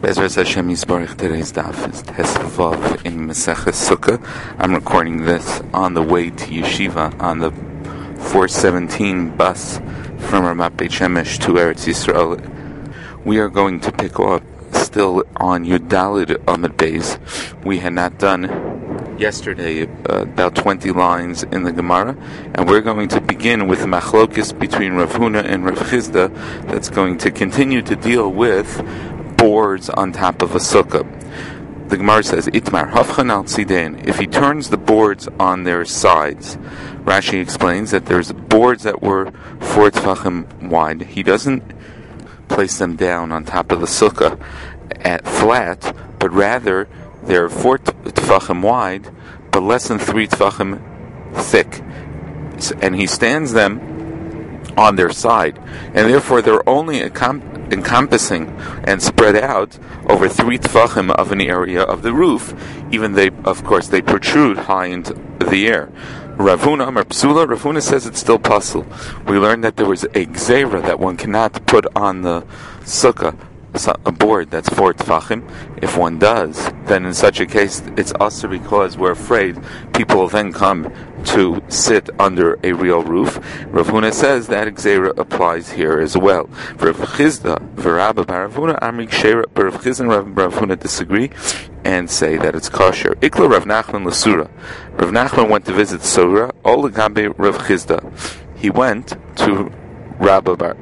Bezras Hashem Yisbarach, today's daf is Tesvav in Maseches Sukkah. I'm recording this on the way to Yeshiva on the 417 bus from Ramat Beit Shemesh to Eretz Yisrael. We are going to pick up still on Yudalid Amud Beis. We had not done yesterday about 20 lines in the Gemara, and we're going to begin with Machlokis between Rav Huna and Rav Chizda that's going to continue to deal with boards on top of a sukkah. The Gemara says, Itmar Hafchan al Tzidain. If he turns the boards on their sides, Rashi explains that there's boards that were 4 tefachim wide. He doesn't place them down on top of the sukkah at flat, but rather they're 4 tefachim wide, but less than 3 tefachim thick. And he stands them on their side, and therefore they're only encompassing and spread out over 3 tefachim of an area of the roof, even they protrude high into the air. Rav Huna Amar Psula, Rav Huna says it's still puzzle. We learned that there was a gzeira that one cannot put on the sukkah a board that's 4 tefachim. If one does, then in such a case it's also because we're afraid people will then come to sit under a real roof. Rav Huna says that gzeira applies here as well. Rav Chizda, V'Rabba Bar Rav Huna, Amrik Sheira, but Rav Chizda and Rav Huna disagree and say that it's kosher. Ikla Rav Nachman L'Sura. Rav Nachman went to visit Surah. Olagabe Rav Chizda. He went to Rav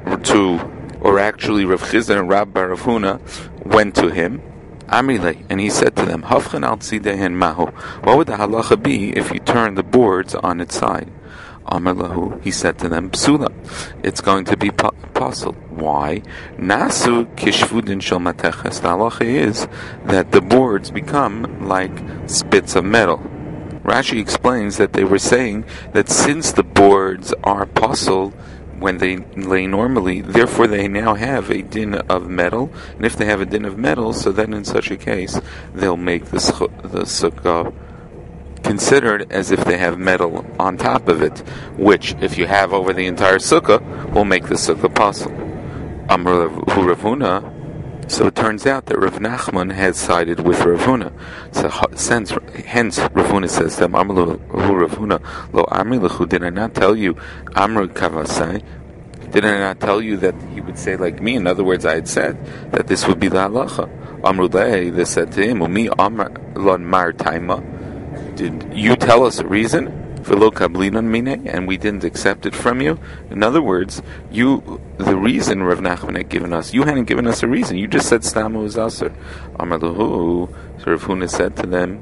Chizda and Rav Bar Rav Huna went to him, Amrile, and he said to them, Hafchan al Tzidehen Mahu. What would the halacha be if you turn the boards on its side? Amar lahu, he said to them, Psula, it's going to be possible. Why? Nasu kishvudin shel mateches. The halacha is that the boards become like spits of metal. Rashi explains that they were saying that since the boards are possible when they lay normally, therefore they now have a din of metal, and if they have a din of metal, so then in such a case they'll make the sukkah considered as if they have metal on top of it, which if you have over the entire sukkah will make the sukkah possible. Amar Rav Huna. So it turns out that Rav Nachman had sided with Rav Huna. So hence Rav Huna says to him, Amar Rav Huna, Lo Amri Lechu, did I not tell you, Amr Kavasai? Did I not tell you that he would say like me? In other words, I had said that this would be the halacha. Amru Lei, they said to him, Umi Amar Lon Mar Taima. Did you tell us a reason? And we didn't accept it from you. In other words, the reason Rav Nachman had given us, you hadn't given us a reason. You just said Stamu was Aser. Amar Lahu, so Rav Huna said to them,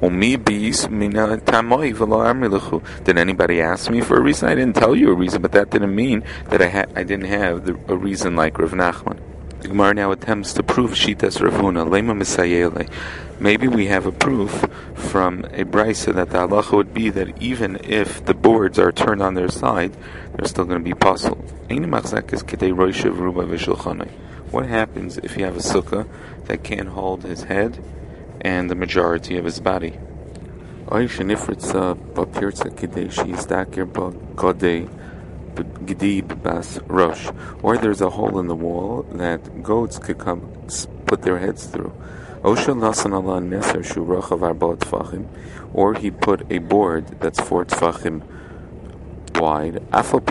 did anybody ask me for a reason? I didn't tell you a reason, but that didn't mean that I didn't have a reason like Rav Nachman. The Gemara now attempts to prove Shitas Rav Huna, Lema Misayele. Maybe we have a proof from a brisa that the halacha would be that even if the boards are turned on their side, they're still going to be possible. What happens if you have a sukkah that can't hold his head and the majority of his body? Or there's a hole in the wall that goats could come put their heads through. Or he put a board that's 4 tefachim wide,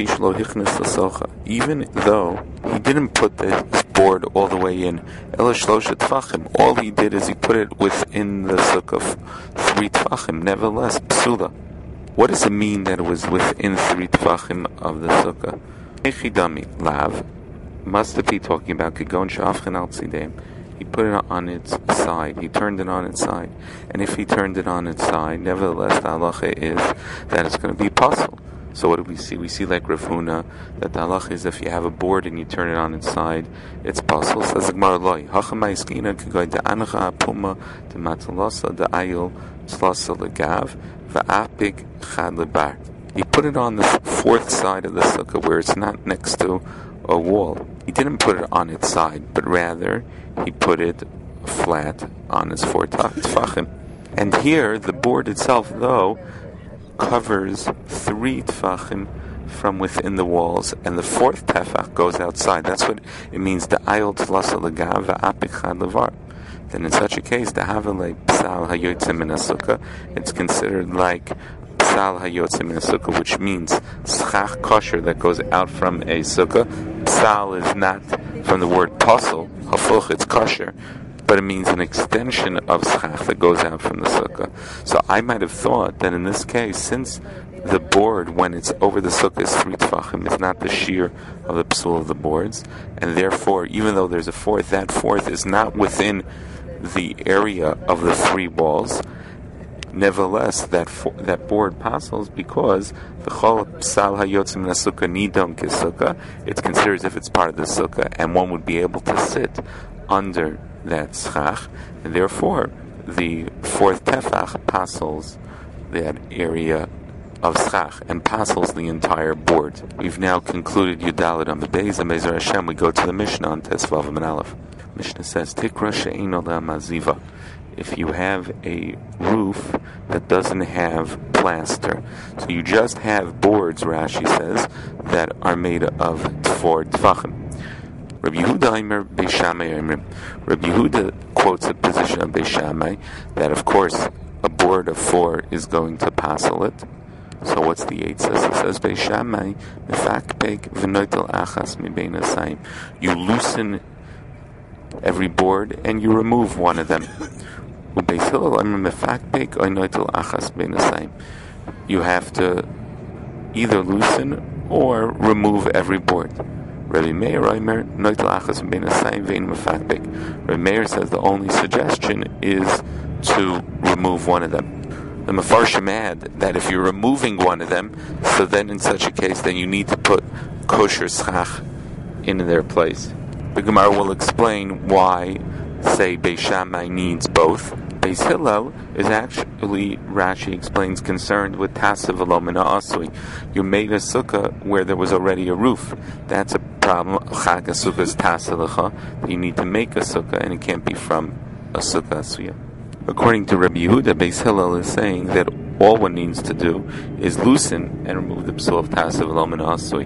even though he didn't put the board all the way in. All he did is he put it within the sukkah 3 tefachim. Nevertheless, psula. What does it mean that it was within 3 tefachim of the sukkah? Echidami lav must it be talking about Kigon Shafchan al Tzidem? He put it on its side. He turned it on its side. And if he turned it on its side, nevertheless, the halacha is that it's going to be possible. So what do we see? We see like Rav Huna, that the halacha is if you have a board and you turn it on its side, it's possible. Says the Gemara Loi, Hachamai Skina Kigoy de Anacha Puma de Matalasa de Ayil Tzlasa Legav Va'apik Chad Lebar. He put it on the 4th side of the sukkah where it's not next to a wall. He didn't put it on its side, but rather he put it flat on its 4 tefachim. And here, the board itself, though, covers 3 tefachim from within the walls, and the 4th tefach goes outside. That's what it means, the ayol tlasa legav va'apik chad levar. then in such a case, the havale psal hayotze min sukkah, it's considered like psal hayotze min sukkah, which means schach kosher that goes out from a sukkah. Psal is not from the word pasal, hafuch, it's kosher, but it means an extension of schach that goes out from the sukkah. So I might have thought that in this case, since the board, when it's over the sukkah, is 3 tefachim, it's not the shear of the psul of the boards, and therefore, even though there's a fourth, that fourth is not within the area of the 3 walls. Nevertheless, that board passes because the chol psal hayotze min sukkah nidon kesukkah. It's considered as if it's part of the sukkah, and one would be able to sit under that schach, and therefore the 4th tefach passes that area of schach and passes the entire board. We've now concluded Yudalit on the Beis, and Be'ezer Hashem we go to the Mishnah on Tesvav and Aleph. Mishnah says, Tikra she'eino la'maziva. If you have a roof that doesn't have plaster, so you just have boards, Rashi says, that are made of 4 tefachim. Rabbi Yehuda Beis Shammai Omer. Rabbi Yehuda quotes a position of Beis Shammai that, of course, a board of 4 is going to passel it. So what's the eitzah? It says Beis Shammai, mefakpek v'noitel achas mibein asayim. You loosen every board and you remove one of them. Ubeis Hillel Omer mefakpek or noitel achas mibein asayim. You have to either loosen or remove every board. Rabbi Meir Omer noitel achas mibein asayim ve'in mefakpek. Rabbi Meir says the only suggestion is to remove one of them. The Mefarshim add that if you're removing one of them, so then in such a case, then you need to put kosher schach in their place. The Gemara will explain why, say, Beis Shammai needs both. Beis Hillel is actually, Rashi explains, concerned with tasav v'lo mina asui. You made a sukkah where there was already a roof. That's a problem. Chag sukkah is tasalecha. You need to make a sukkah, and it can't be from a sukkah asuya. According to Rabbi Yehuda, Beis Hillel is saying that all one needs to do is loosen and remove the psul of tasav v'lo mina asui.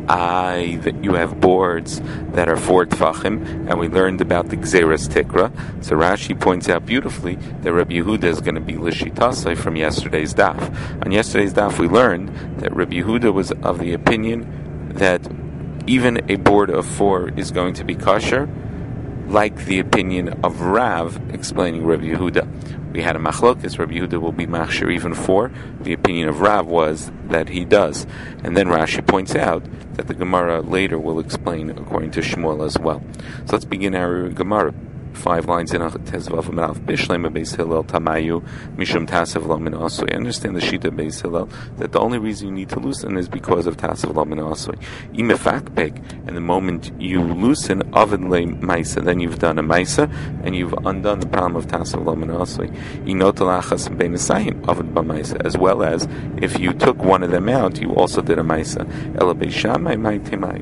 That you have boards that are 4 tefachim, and we learned about the Gzeras Tikra. So Rashi points out beautifully that Rabbi Yehuda is going to be Lishitasai from yesterday's daf. On yesterday's daf, we learned that Rabbi Yehuda was of the opinion that even a board of 4 is going to be kosher, like the opinion of Rav explaining Rabbi Yehuda. We had a machlokes, Rabbi Yehuda will be machshir even 4. The opinion of Rav was that he does. And then Rashi points out that the Gemara later will explain according to Shmuel as well. So let's begin our Gemara. 5 lines in Tezvav Amalav. Bishlema Beis Hillel Tamayu Mishum Tasav V'lo Mina Asui. I understand the Shita Beis Hillel that the only reason you need to loosen is because of Tasav V'lo Mina Asui. Imefakpek, and the moment you loosen Ovid Le Maisa, then you've done a Maisa and you've undone the problem of Tasav V'lo Mina Asui. Inotel Achas Bein Asayim Ovid Ba Maisa, as well as if you took one of them out, you also did a Maisa. Ela Beis Shammai Mai Temai.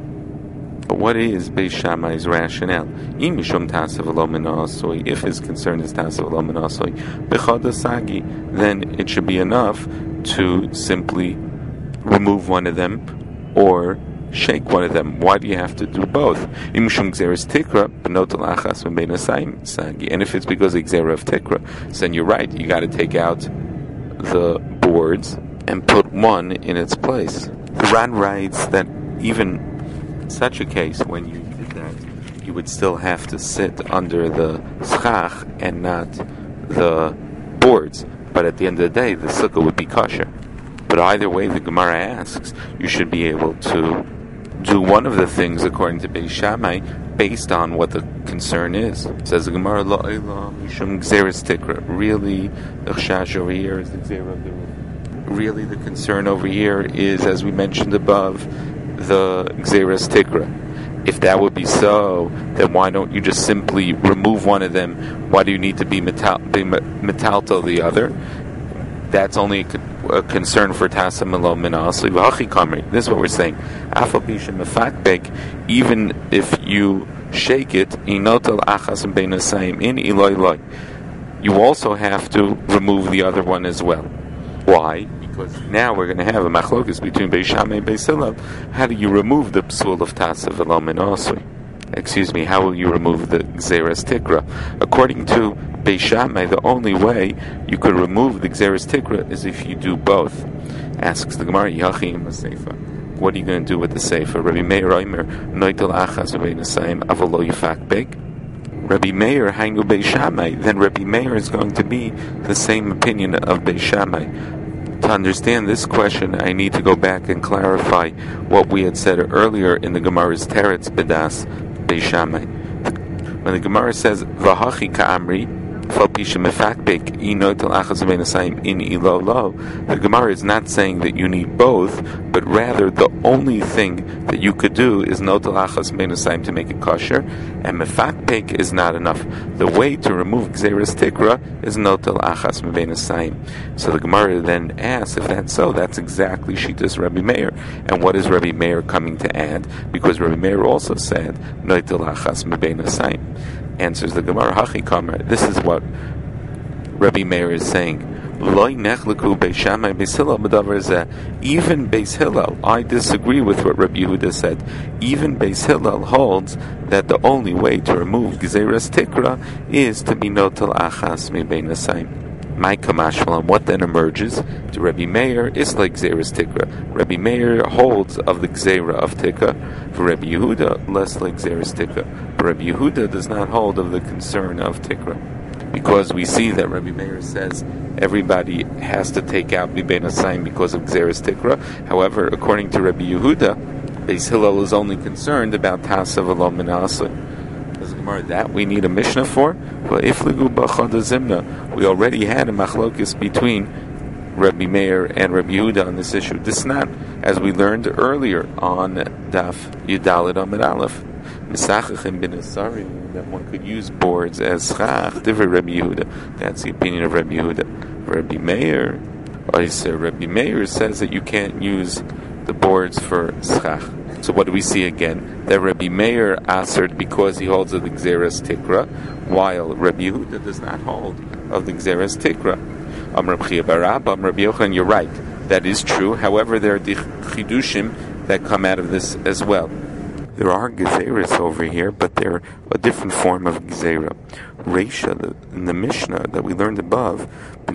But what is Beis Shammai's rationale? If his concern is tasav v'lo mina asui, then it should be enough to simply remove one of them or shake one of them. Why do you have to do both? And if it's because of Gzera of Tikra, then you're right, you got to take out the boards and put one in its place. The Ran writes that even in such a case, when you did that, you would still have to sit under the schach and not the boards. But at the end of the day, the sukkah would be kosher. But either way, the Gemara asks, you should be able to do one of the things according to Beis Shammai based on what the concern is. It says the Gemara, Lo Eila Mishum Gzeras Tikra. Really, the chash over here is the Gzera of the roof. Really, the concern over here is, as we mentioned above, the Gzeras Tikra. If that would be so, then why don't you just simply remove one of them? Why do you need to be metalto the other? That's only a concern for Tasav V'lo Mina Asui. This is what we're saying. Even if you shake it, inotel achas bein asayim in iloi, you also have to remove the other one as well. Why? Because now we're going to have a machlokes between Beis Shammai and Beis Hillel. How do you remove the psul of tasav v'lo mina asui? how will you remove the Gzeras Tikra? According to Beis Shammai, the only way you could remove the Gzeras Tikra is if you do both. Asks the Gemara, Yachim Seifa. What are you going to do with the Seifa? Rabbi Meir Omer, Noitel Achas V'Nasayim Avolo Yifak Beg. Rabbi Meir Hainu Beis Shammai. Then Rabbi Meir is going to be the same opinion of Beis Shammai. To understand this question, I need to go back and clarify what we had said earlier in the Gemara's Teretz Bedas Beis Shammai. When the Gemara says V'hachi Ka'amri, the Gemara is not saying that you need both, but rather the only thing that you could do is notel achas beinasayim to make it kosher, and mefakpek is not enough. The way to remove gzeras tikra is notel achas beinasayim. So the Gemara then asks, if that's so, that's exactly Shitas Rabbi Meir. And what is Rabbi Meir coming to add? Because Rabbi Meir also said notel achas beinasayim. Answers the Gemara, Hachi Kamer. This is what Rabbi Meir is saying. Even Beis Hillel, I disagree with what Rabbi Yehuda said. Even Beis Hillel holds that the only way to remove Gzeras Tikra is to be notel achas mebein asayim. My kamashmalan, what then emerges to Rabbi Meir is like Gzeras Tikra. Rabbi Meir holds of the Gzera of Tikra. For Rabbi Yehuda, less like Gzeras Tikra. But Rabbi Yehuda does not hold of the concern of Tikra. Because we see that Rabbi Meir says everybody has to take out Mibein Asayim because of Gzeras Tikra. However, according to Rabbi Yehuda, Beis Hillel is only concerned about Tasa V'lo Menasa. That we need a Mishnah for? Well, if Ligu B'chad Zimna, we already had a machlokis between Rabbi Meir and Rabbi Yehuda on this issue. This is not, as we learned earlier on Daf Yudalid Amid Aleph, Misachachim bin Asarim, that one could use boards as schach. Different Rabbi Yehuda. That's the opinion of Rabbi Yehuda. Rabbi Meir, Rabbi Meir says that you can't use the boards for schach. So what do we see again? That Rabbi Meir answered because he holds of the Gzeras Tikra, while Rabbi Yehuda does not hold of the Gzeras Tikra. Rabbi Chia bar Abba, Rabbi Yochanan, you're right. That is true. However, there are the chidushim that come out of this as well. There are Gezeras over here, but they're a different form of Gezerah. Reisha, in the Mishnah that we learned above,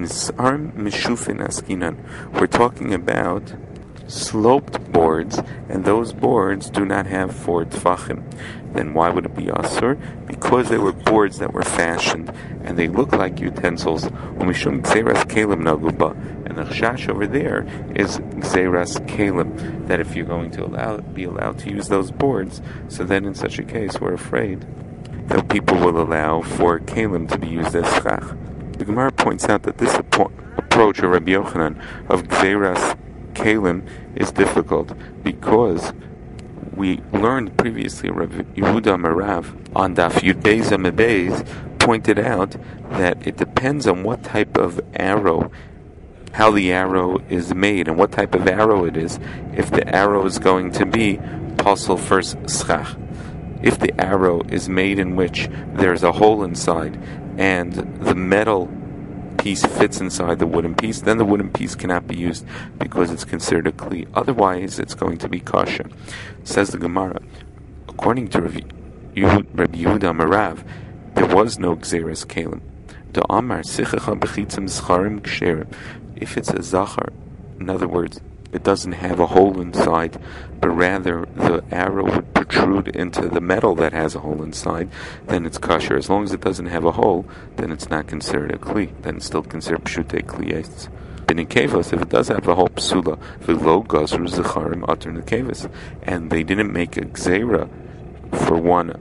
we're talking about sloped boards, and those boards do not have 4 tfachim. Then why would it be asur? Because they were boards that were fashioned, and they look like utensils. Umishum gzeras kelim naguba, and the chash over there is gzeras kelim, that if you're going to be allowed to use those boards, so then in such a case we're afraid that people will allow for kelim to be used as schach. The Gemara points out that this approach of Rabbi Yochanan of gzeras kelim is difficult because we learned previously Rabbi Yehuda Marav on Daf Yud Beis Amid pointed out that it depends on what type of arrow, how the arrow is made and what type of arrow it is, if the arrow is going to be pasul first schach. If the arrow is made in which there's a hole inside and the metal piece fits inside the wooden piece, then the wooden piece cannot be used because it's considered a kli. Otherwise, it's going to be kosher. Says the Gemara, according to Rabbi Yehuda Marav, there was no gzeras kelim. The Amar sichacha bechitzim scharim ksherim. If it's a zachar, in other words, it doesn't have a hole inside, but rather the arrow would protrude into the metal that has a hole inside, then it's kosher. As long as it doesn't have a hole, then it's not considered a kli. Then it's still considered pshutei kliyes. In kevos, if it does have a hole, psula, v'lo gazru zecharim ater nekevos, and they didn't make a gzera for one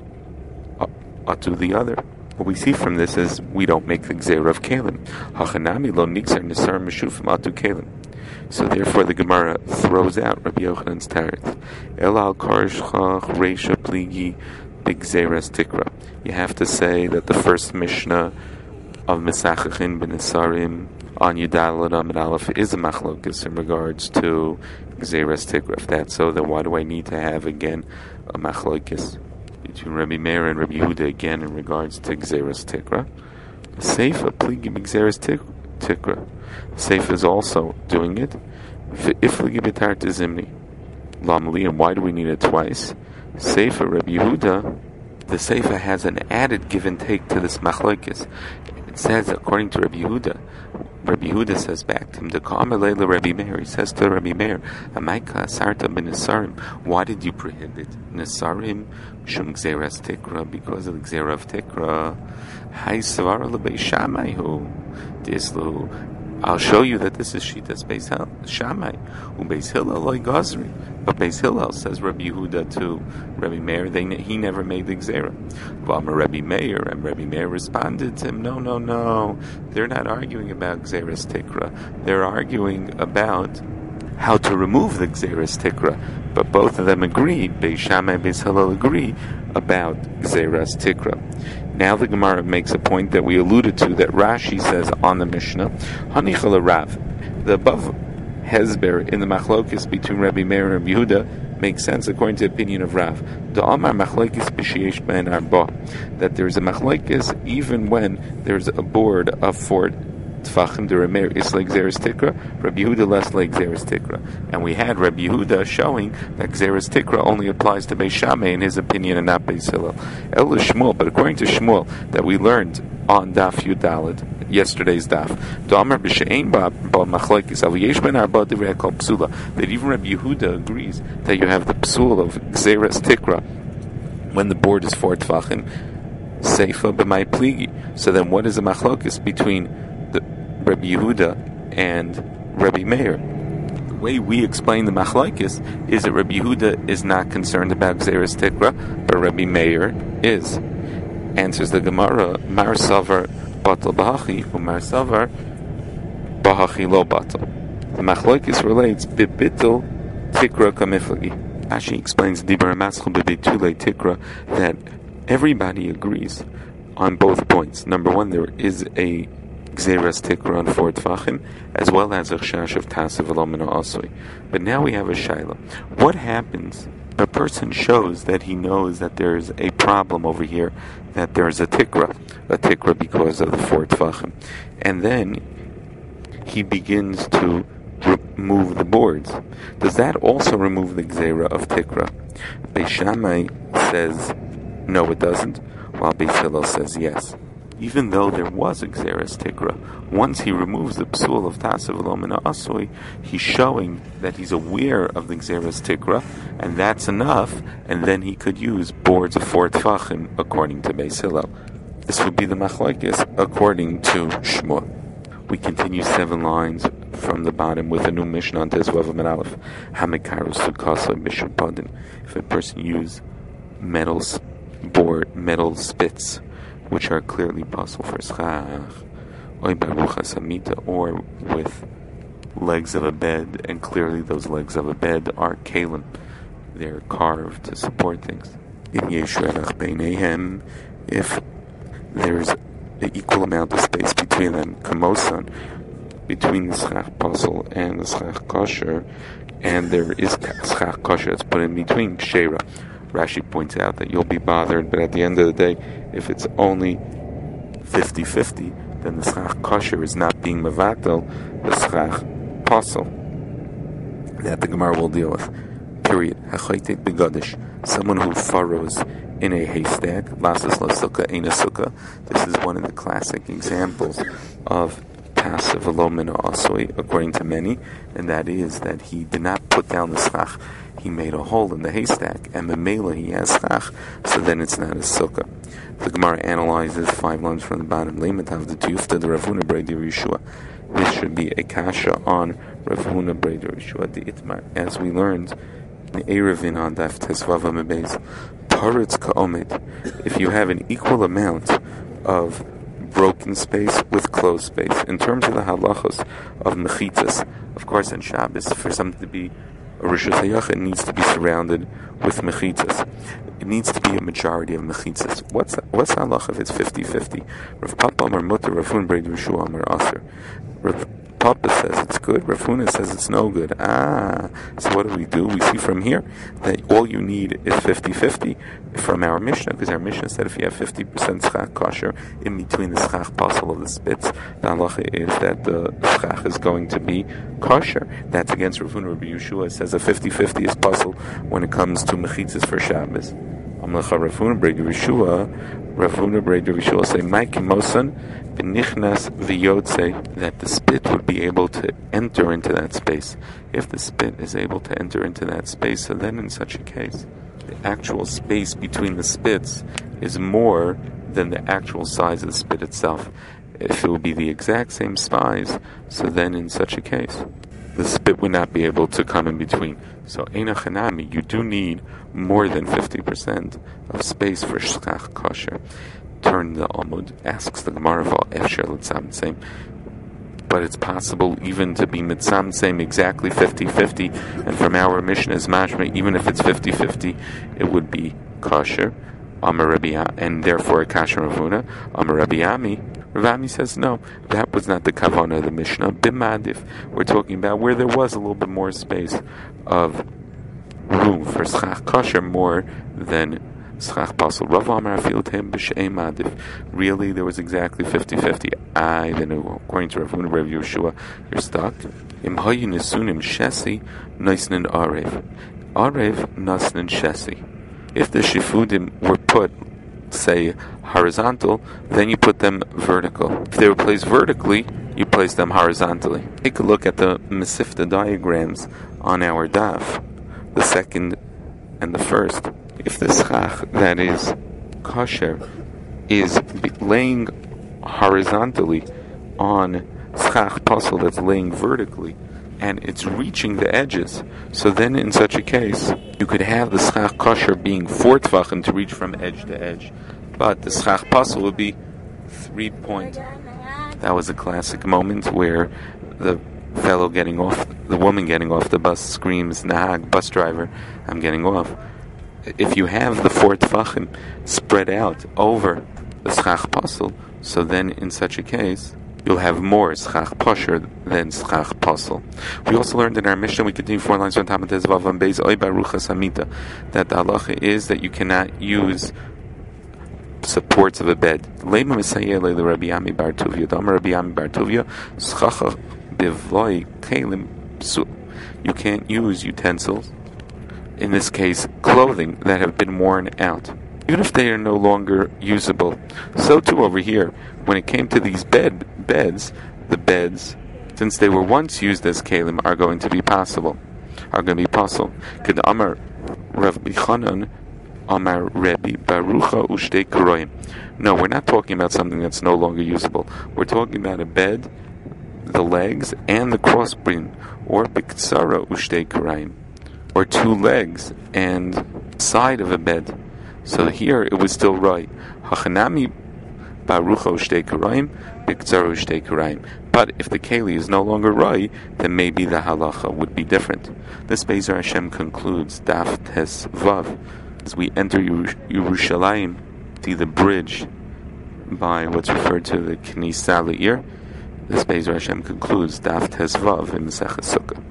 to the other. What we see from this is we don't make the gzera of kelim. Hachanami lo nixar nisar meshufim atu kelim. So therefore the Gemara throws out Rabbi Yochanan's Teretz. El al karshchach reisha pligi b'gzeras tikra. You have to say that the first Mishnah of Mesachachin ben Asarim on Yudalad Amid Aleph is a machlokes in regards to gzeras tikra. If that's so, then why do I need to have again a machlokes between Rabbi Meir and Rabbi Yehuda again in regards to gzeras tikra? Seifa pligi b'gzeras tikra. Seif is also doing it. If we give it to Zimni, Lamli, and why do we need it twice? Seifa Rabbi Yehuda the Seifa has an added give and take to this machlokes. It says, according to Rabbi Yehuda says back to him, Rabbi Meir, he says to Rabbi Meir, Amaika Sarta ben Nesarim, why did you prohibit Nesarim? Shum Gzeras Tikra, because of the Gzera of Tikra. Hai Savara Lebei Shammai Dislu. I'll show you that this is Shitas Beis Shammai, Beis Hillel loy Gazri. But Beis Hillel, says Rabbi Yehuda to Rabbi Meir, he never made the Gzera. V'amar Rabbi Meir, and Rabbi Meir responded to him, no, they're not arguing about Gzeras Tikra. They're arguing about how to remove the Gzeras Tikra. But both of them agree, Beis Shammai and Beis Hillel agree about Gzeras Tikra. Now the Gemara makes a point that we alluded to, that Rashi says on the Mishnah, Hanichal Rav, the above Hezber in the machlokes between Rabbi Meir and Rabbi Yehuda makes sense according to the opinion of Rav. The Amar machlokes b'sheish ben arba, that there is a machlokes even when there's a board of 4 tfachim. The Rabbi Meir is like Gzeras Tikra, Rabbi Yehuda less like Gzeras Tikra, and we had Rabbi Yehuda showing that Gzeras Tikra only applies to Beis Shammai in his opinion and not Beis Hillel. El Shmuel, but according to Shmuel that we learned on Daf Yudalid, yesterday's Daf, that even Rabbi Yehuda agrees that you have the psul of Gzeras Tikra when the board is 4 tfachim, Seifa b'may pligi. So then what is the machlokes between the Rabbi Yehuda and Rabbi Meir? The way we explain the machlokes is that Rabbi Yehuda is not concerned about Gzeras Tikra, but Rabbi Meir is. Answers the Gemara, Mar Savar Batal Bahachi, Umar Savar Bahachi Lo Batal. The machlokes relates Bibitul Tikra Kamiflagi. Ashi explains Dibur Maschel Bibitule Tikra that everybody agrees on both points. Number one, there is a Gzeras Tikra on 4 tfachim, as well as a Chash of Tasav Elomina Asui. But now we have a Shaila. What happens? A person shows that he knows that there is a problem over here, that there is a tikra because of the 4 tfachim, and then he begins to remove the boards. Does that also remove the gzera of tikra? Beis Shammai says no, it doesn't, while Beis Hillel says yes. Even though there was a Gzeras Tikra, once he removes the psul of Tasav Elomina Asui, he's showing that he's aware of the Gzeras Tikra, and that's enough, and then he could use boards of 4 tfachim according to Beis Hillel. This would be the machlokes according to Shmuel. We continue 7 lines from the bottom with a new Mishnah on Tezvav Amud Aleph. Hamikarus Sukasa Bishop Padin. If a person uses metal spits, which are clearly possible for schach, or with legs of a bed, and clearly those legs of a bed are kalim. They're carved to support things. If there's an equal amount of space between them, kamosan, between the schach puzzle and the schach kosher, and there is schach kosher that's put in between, kshera. Rashi points out that you'll be bothered, but at the end of the day, if it's only 50-50, then the schach kosher is not being mevatel the schach puzzle. That the Gemara will deal with. Period. Hachaytek begadish. Someone who furrows in a haystack. Lasas la sukkah ain't a sukkah. This is one of the classic examples of passive elomina asui, according to many, and that is that he did not put down the schach. He made a hole in the haystack, and memela he has schach, so then it's not a sukkah. The Gemara analyzes 5 lines from the bottom. Leimatav the tufta the Rav Huna Breder Yeshua. This should be a kasha on Rav Huna Breder Yeshua the Itmar, as we learned in Erevin on Daf Tezvav Amud Beis. Paritz ka'omid. If you have an equal amount of broken space with closed space, in terms of the halachos of mechitzas, of course, on Shabbos, for something to be a Rishus HaYachid, it needs to be surrounded with mechitzas. It needs to be a majority of mechitzas. What's the halacha if it's 50-50? Rav Papa Amar Mutter, Rav Huna Breder Yeshua Amar Aser. Rav Papa says it's good, Rav Huna says it's no good. So what do? We see from here that all you need is 50-50 from our Mishnah, because our Mishnah said if you have 50% schach kosher in between the schach puzzle of the spits, the halacha is that the schach is going to be kosher. That's against Rav Huna. Rabbi Yeshua says a 50-50 is puzzle when it comes to mechitzas for Shabbos. Amlecha Rafuna Breg Yeshua. Rafuna Breg Yeshua say Mike Mosan Benichnas V'Yotze, that the spit would be able to enter into that space. If the spit is able to enter into that space, so then in such a case, the actual space between the spits is more than the actual size of the spit itself. If it would be the exact same size, so then in such a case, the spit would not be able to come in between. So Eina Chanami, you do need more than 50% of space for Shchach Kosher. Turn the Amud, asks the Gemara Efsher L'Tzamtzem, but it's possible even to be Mitzamtzem exactly 50-50, and from our mission as Mashma, even if it's 50-50, it would be Kosher, Amar Rabbi, and therefore a Kasher Ravuna. Amar Rabbi Ami, Rav Ami says no, that was not the Kavanah of the Mishnah. Bimadif, we're talking about where there was a little bit more space of room for Schach Kosher more than Schach Pasel. Rav Amar Afil Tehem B'Shei Madif. Really, there was exactly 50-50. Then according to Rav Huna Rav Yeshua, you're stuck. Im Hayu Nesunim Shesi Noisnin Arev. Arev Nasnin Shesi. If the Shifudim were put, say, horizontal, then you put them vertical. If they were placed vertically, you place them horizontally. Take a look at the Mesifta diagrams on our daf, the second and the first. If the schach that is kosher is laying horizontally on schach puzzle that's laying vertically, and it's reaching the edges, so then in such a case, you could have the schach kosher being 4 tvachim to reach from edge to edge, but the schach puzzle would be 3 point. That was a classic moment where the woman getting off the bus screams, "Nahag, bus driver, I'm getting off." If you have the 4 tvachim spread out over the schach puzzle, so then in such a case, you'll have more schach posher than schach puzzle. We also learned in our Mishnah, we continue 4 lines on top of Tezvav and Beis Oy Baruchas Hamita, that the halacha is that you cannot use supports of a bed. Lema Misayeh Le Rabbi Ami Bar Tuvia, Dama Rabbi Ami Bar Tuvia, Schacha Bivloi Kalim Psul. You can't use utensils, in this case clothing, that have been worn out, even if they are no longer usable. So too over here, when it came to these beds, the beds, since they were once used as kalim, are going to be possible. Could Amar Rav Bichanan Amar Rebbe Barucha Ushtei Kuroim. No, we're not talking about something that's no longer usable. We're talking about a bed, the legs, and the crossbeam, or Biktsara Ushtei Kuroim, or 2 legs and side of a bed. So here it was still right. Hachanami Barucha Ushtei Kuroim, Biktsara Ushtei Kuroim. But if the keli is no longer right, then maybe the halacha would be different. This Be'ezer Hashem concludes Daf Tes Vav. As we enter Yerushalayim, see the bridge by what's referred to the Knisa Le'ir. This Be'ezer Hashem concludes Daf Tes Vav in Masechet Sukkah.